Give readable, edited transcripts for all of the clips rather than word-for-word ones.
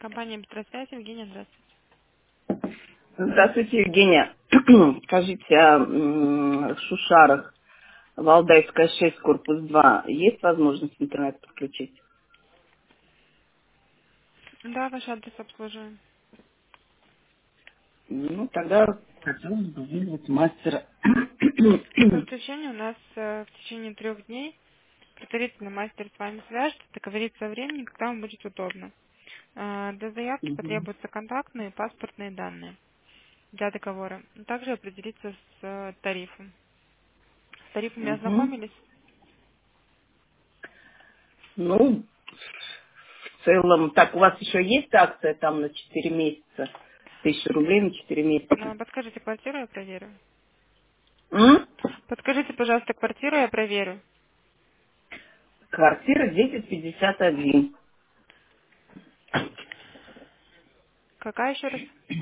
Компания «Быстросвязь», Евгения, здравствуйте. Здравствуйте, Евгения. Скажите, в Шушарах, Валдайская 6, корпус 2, есть возможность интернет подключить? Да, ваш адрес обслуживаем. Ну, тогда хотелось бы вызвать мастера. Подключение у нас в течение 3 дней. Предварительно мастер с вами свяжется, договорится о времени, когда вам будет удобно. Для заявки Мгм. потребуются контактные и паспортные данные для договора. Также определиться с тарифом. С тарифами Мгм. ознакомились? Ну, в целом, так, у вас еще есть акция там на 4 месяца? 1000 рублей на 4 месяца. Подскажите квартиру, я проверю. М? Подскажите, пожалуйста, квартиру, я проверю. Квартира 1051. Какая еще раз?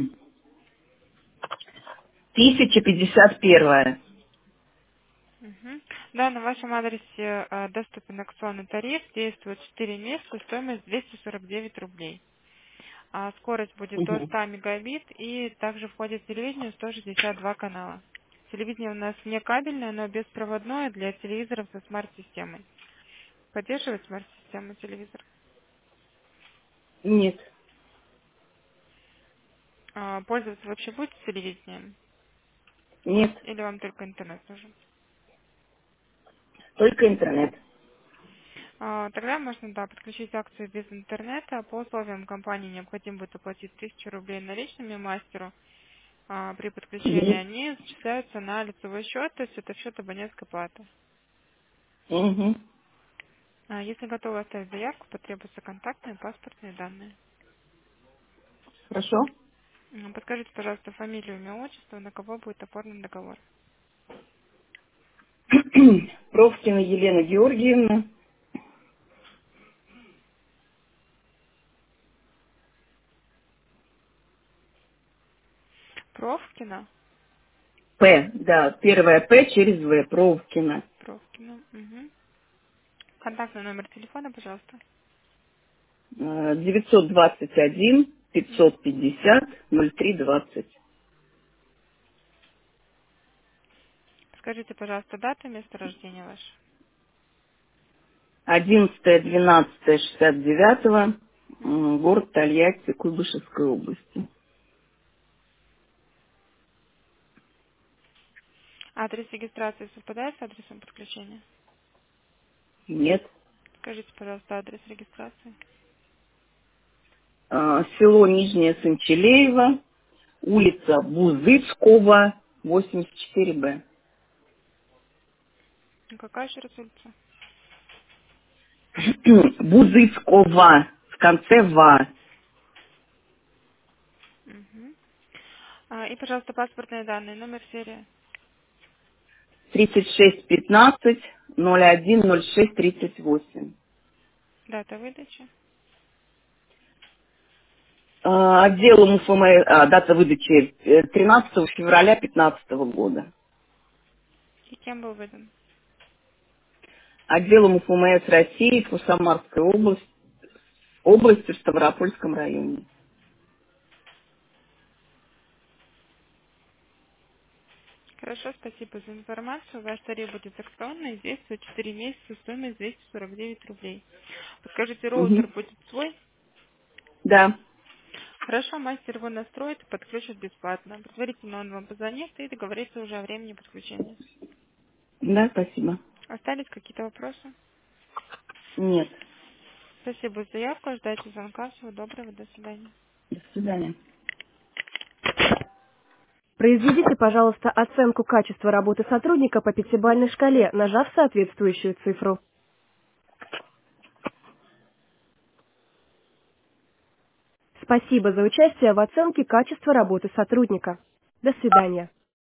1051. Мгм. Да, на вашем адресе доступен акционный тариф, действует 4 месяца, стоимость 249 рублей. Скорость будет до Мгм. 100 мегабит и также входит в телевидение 162 канала. Телевидение у нас не кабельное, но беспроводное для телевизоров со смарт-системой. Поддерживает смарт-систему телевизор? Нет, Пользоваться вообще будете телевидением? нет, Или вам только интернет нужен? только интернет. Тогда можно, да, подключить акцию без интернета. По условиям компании необходимо будет оплатить 1000 рублей наличными мастеру. При подключении Мгм. они зачисляются на лицевой счет, то есть это счет абонентской платы. Мгм. Если готовы оставить заявку, потребуются контактные и паспортные данные. Хорошо. Подскажите, пожалуйста, фамилию, имя, отчество, на кого будет оформлен договор. Провкина Елена Георгиевна. Провкина? П, да, первое П через В, Провкина. Провкина. Угу. Контактный номер телефона, пожалуйста. 921 550 0320. Скажите, пожалуйста, дату и место рождения ваше. 11-12-69, Мгм. город Тольятти, Куйбышевской области. Адрес регистрации совпадает с адресом подключения? Нет. Скажите, пожалуйста, адрес регистрации. Село Нижнее Санчелеево, улица Бузыцкого, 84Б. Какая еще раз улица? Бузыцкого, в конце ва. Мгм. И, пожалуйста, паспортные данные, номер серии. 3615 01 06 38. Дата выдачи. Отделом УФМС, дата выдачи 13 февраля 2015 года. И кем был выдан. Отделом УФМС России по Самарской области в Ставропольском районе. Хорошо, спасибо за информацию. Ваш тариф будет акционный, действует 4 месяца, стоимость 249 рублей. Подскажите, роутер Мгм. будет свой? Да, Хорошо, мастер его настроит и подключит бесплатно. Предварительно он вам позвонит и договорится уже о времени подключения. да, спасибо. Остались какие-то вопросы? Нет. Спасибо за заявку, ждайте звонка. Всего доброго, до свидания. До свидания. Произведите, пожалуйста, оценку качества работы сотрудника по пятибалльной шкале, нажав соответствующую цифру. Спасибо за участие в оценке качества работы сотрудника. До свидания.